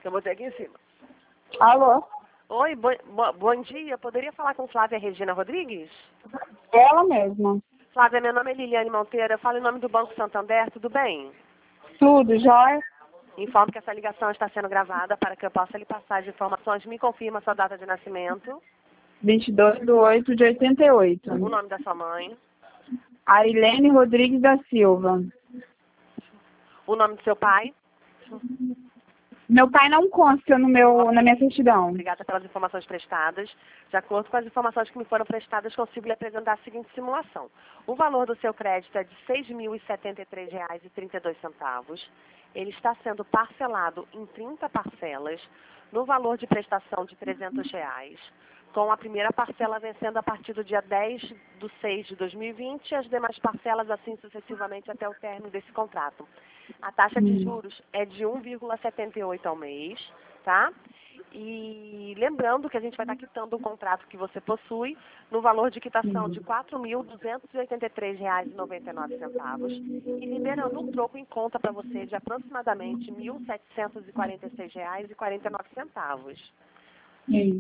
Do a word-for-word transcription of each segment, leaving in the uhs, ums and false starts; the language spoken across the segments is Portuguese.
Eu botei aqui em cima. Alô? Oi, bo bo bom dia. Poderia falar com Flávia Regina Rodrigues? Ela mesma. Flávia, meu nome é Liliane Monteiro. Eu falo em nome do Banco Santander. Tudo bem? Tudo, jóia? Informo que essa ligação está sendo gravada para que eu possa lhe passar as informações. Me confirma a sua data de nascimento, vinte e dois de oito de oitenta e oito. o nome da sua mãe, Arilene Rodrigues da Silva. o nome do seu pai. Meu pai não consta no meu, na minha certidão. Obrigada pelas informações prestadas. De acordo com as informações que me foram prestadas, consigo lhe apresentar a seguinte simulação. O valor do seu crédito é de seis mil e setenta e três reais e trinta e dois centavos. Ele está sendo parcelado em trinta parcelas, no valor de prestação de trezentos reais, com a primeira parcela vencendo a partir do dia dez de seis de dois mil e vinte e as demais parcelas assim sucessivamente até o término desse contrato. A taxa de juros é de um vírgula setenta e oito ao mês, tá? E lembrando que a gente vai estar quitando o contrato que você possui no valor de quitação de quatro mil duzentos e oitenta e três reais e noventa e nove centavos e liberando um troco em conta para você de aproximadamente mil setecentos e quarenta e seis reais e quarenta e nove centavos. Sim.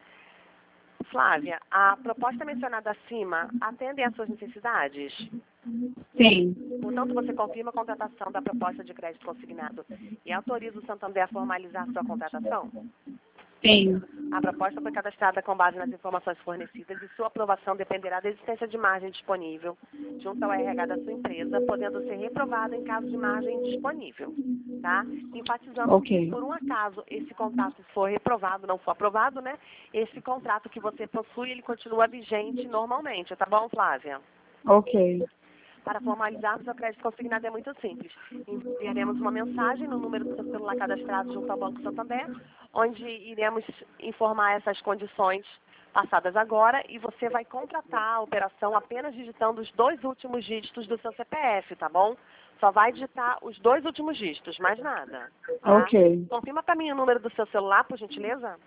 Flávia, a proposta mencionada acima atende às suas necessidades? Sim. Portanto, você confirma a contratação da proposta de crédito consignado e autoriza o Santander a formalizar sua contratação? Sim. A proposta foi cadastrada com base nas informações fornecidas e sua aprovação dependerá da existência de margem disponível junto ao R H da sua empresa, podendo ser reprovada em caso de margem disponível, tá? Enfatizando Ok. que, por um acaso, esse contrato for reprovado, não for aprovado, né? Esse contrato que você possui, ele continua vigente normalmente, tá bom, Flávia? Ok. Para formalizarmos o crédito consignado é muito simples. Enviaremos uma mensagem no número do seu celular cadastrado junto ao Banco Santander, onde iremos informar essas condições passadas agora e você vai contratar a operação apenas digitando os dois últimos dígitos do seu C P F, tá bom? Só vai digitar os dois últimos dígitos, mais nada. Tá? Ok. Confirma para mim o número do seu celular, por gentileza.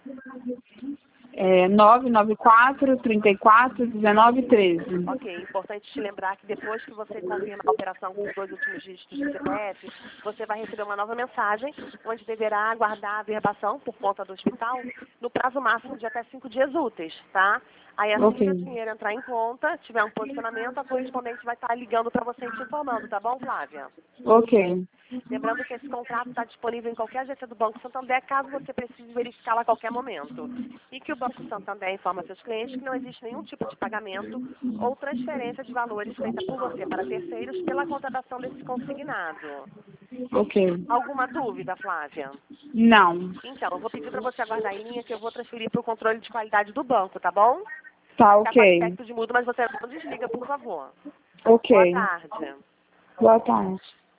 É nove nove quatro, trinta e quatro, dezenove, treze. Ok, importante te lembrar que depois que você confirma a operação com os dois últimos dígitos do C P F, você vai receber uma nova mensagem, onde deverá aguardar a verbação por conta do hospital no prazo máximo de até cinco dias úteis, tá? Aí assim que Ok. o dinheiro entrar em conta, tiver um posicionamento, a correspondente vai estar ligando para você e te informando, tá bom, Flávia? Ok. Lembrando que esse contrato está disponível em qualquer agência do Banco Santander, caso você precise verificá-la a qualquer momento. E que o Banco Santander informa seus clientes que não existe nenhum tipo de pagamento ou transferência de valores feita por você para terceiros pela contratação desse consignado. Ok. Alguma dúvida, Flávia? Não. Então, eu vou pedir para você aguardar em linha que eu vou transferir para o controle de qualidade do banco, tá bom? Tá Está com ok. aspecto de mudo, mas você não desliga, por favor. Ok. Boa tarde. Boa tarde.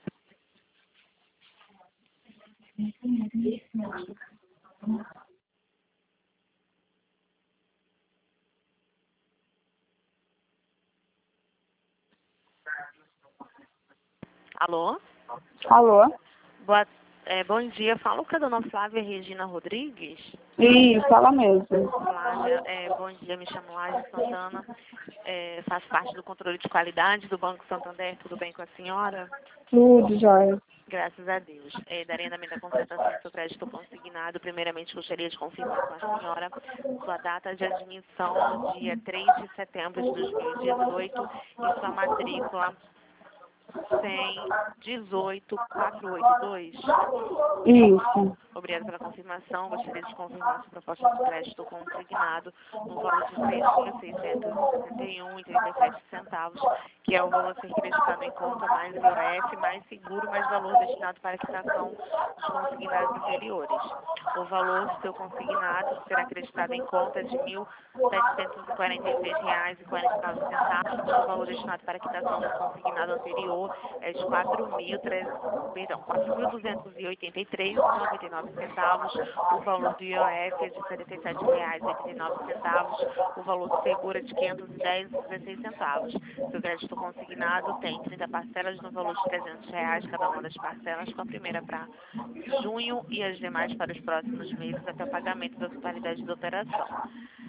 Alô? Alô? Boa, é, bom dia. Fala com a dona Flávia Regina Rodrigues. Isso, ela mesma. Flávia, é, bom dia. Me chamo Laje Santana. É, faço parte do controle de qualidade do Banco Santander. Tudo bem com a senhora? Tudo, jóia. Graças a Deus. É, darei andamento à contratação do seu crédito consignado. Primeiramente, gostaria de confirmar com a senhora sua data de admissão no dia três de setembro de dois mil e dezoito e sua matrícula cem, dezoito, quatrocentos e oitenta e dois. Isso. Obrigada pela confirmação. Gostaria de confirmar sua proposta de crédito consignado no valor de seis mil seiscentos e sessenta e um reais e trinta e sete centavos, que é o valor a ser creditado em conta, mais I O F, mais seguro, mais valor destinado para a quitação dos consignados anteriores. O valor do seu consignado será acreditado em conta de mil setecentos e quarenta e seis reais e quarenta e nove centavos, o valor destinado para a quitação do consignado anterior é de quatro mil duzentos e oitenta e três reais e noventa e nove centavos, o valor do I O F é de setenta e sete reais e oitenta e nove centavos, o valor do seguro é de quinhentos e dez reais e dezesseis centavos. Seu crédito consignado tem trinta parcelas no valor de trezentos reais cada uma das parcelas, com a primeira para junho e as demais para os próximos meses até o pagamento da totalidade da operação.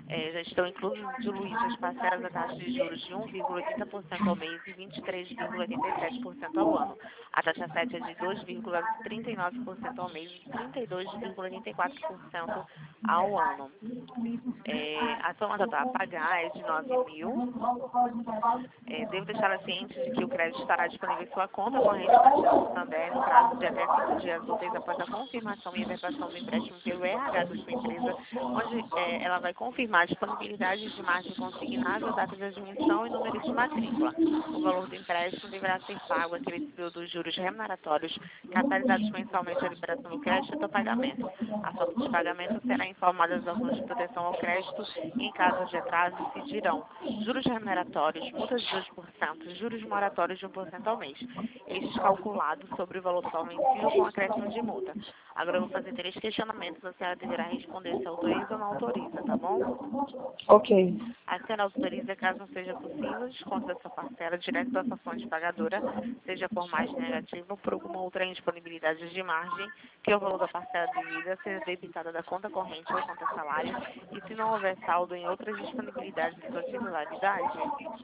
É, já estão inclusos diluídos as parcelas da taxa de juros de um vírgula oitenta por cento ao mês e vinte e três vírgula oitenta e sete por cento ao ano. A taxa sete é de dois vírgula trinta e nove por cento ao mês e trinta e dois vírgula oitenta e quatro por cento ao ano. É, a soma total a pagar é de nove mil. É, devo deixá-la ciente de que o crédito estará disponível em sua conta corrente Caixa Santander no prazo de até cinco dias úteis após a confirmação e efetuação do empréstimo pelo R H da sua empresa, onde é, ela vai confirmar a disponibilidade de margem consignável, data de admissão e número de matrícula. O valor do empréstimo deverá ser pago acrescido dos juros remuneratórios capitalizados mensalmente à liberação do crédito até o pagamento. A forma de pagamento será informada aos órgãos de proteção ao crédito e, em caso de atraso, incidirão juros remuneratórios, multas de dois por cento, juros moratórios de um por cento ao mês. Estes calculados sobre o valor total vencido com acréscimo de multa. Agora eu vou fazer três questionamentos, a senhora deverá responder se autoriza ou não autoriza, tá bom? Ok. A senhora autoriza, caso não seja possível, o desconto da sua parcela direto da sua fonte pagadora, seja por margem negativa ou por alguma outra indisponibilidade de margem, que o valor da parcela devida seja debitada da conta corrente ou conta salário, e se não houver saldo em outras disponibilidades de sua titularidade.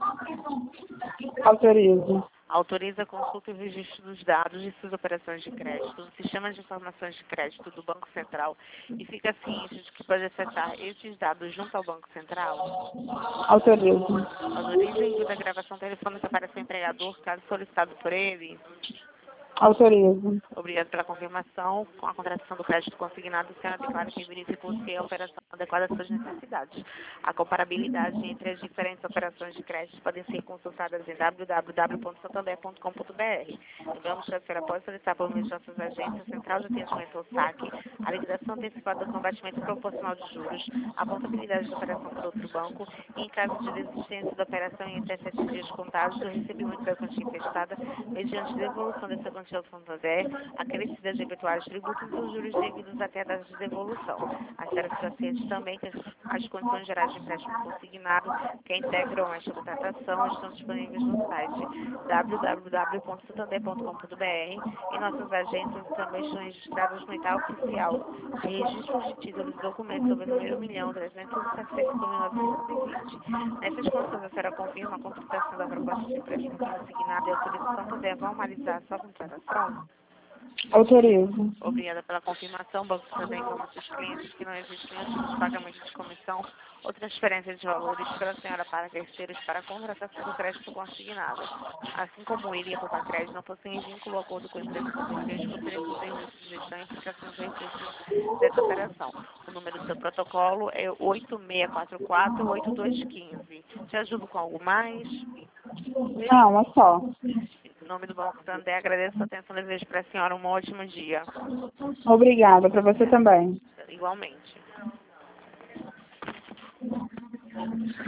Autorizo. Autoriza a consulta e o registro dos dados de suas operações de crédito no sistema de informações de crédito do Banco Central e fica ciente de que pode acessar esses dados junto ao Banco Central. Autorizo. Autoriza o envio da gravação telefônica para seu empregador, caso solicitado por ele. Autorizo. Obrigado pela confirmação. Com a contratação do crédito consignado, a senhora declara que verificou se a operação adequada às suas necessidades. A comparabilidade entre as diferentes operações de crédito podem ser consultadas em w w w ponto santander ponto com ponto b r. Lembramos que a senhora pode solicitar por meio de nossas agências, Central de Atendimento ao Saque, a liquidação antecipada do combatimento proporcional de juros, a portabilidade da operação por outro banco e, em caso de desistência da operação em até sete dias contados do recebimento da quantia emprestada, mediante devolução dessa quantia ao Santander, acrescida de eventuais tributos e os juros devidos até a data de devolução. A senhora fica ciente também que as, as condições gerais de empréstimo consignado que integram esta contratação estão disponíveis no site w w w ponto santander ponto com ponto b r e nossas agências também estão registradas no I T A oficial de registros de títulos e documentos sobre o número um milhão trezentos e sessenta e cinco mil novecentos e vinte. Nessas condições, a senhora confirma a contratação da proposta de empréstimo consignado e autoriza o Santander a formalizar a sua contratação? Autorizo. Obrigada pela confirmação. O Banco Santander informa aos seus clientes que não existe nenhum tipo de pagamento de comissão ou transferência de valores pela senhora para terceiros para a contratação do crédito consignado. Assim como ele e a Poupa Crédito não possuem vínculo ou acordo com a empresa comerciante, poderemos serviços de gestão e implicações e recursos dessa operação. O número do seu protocolo é oito seis quatro quatro, oito dois um cinco. Te ajudo com algo mais? Não, é só. Em nome do Banco Santander, agradeço a atenção e desejo para a senhora um ótimo dia. Obrigada, para você também. Igualmente.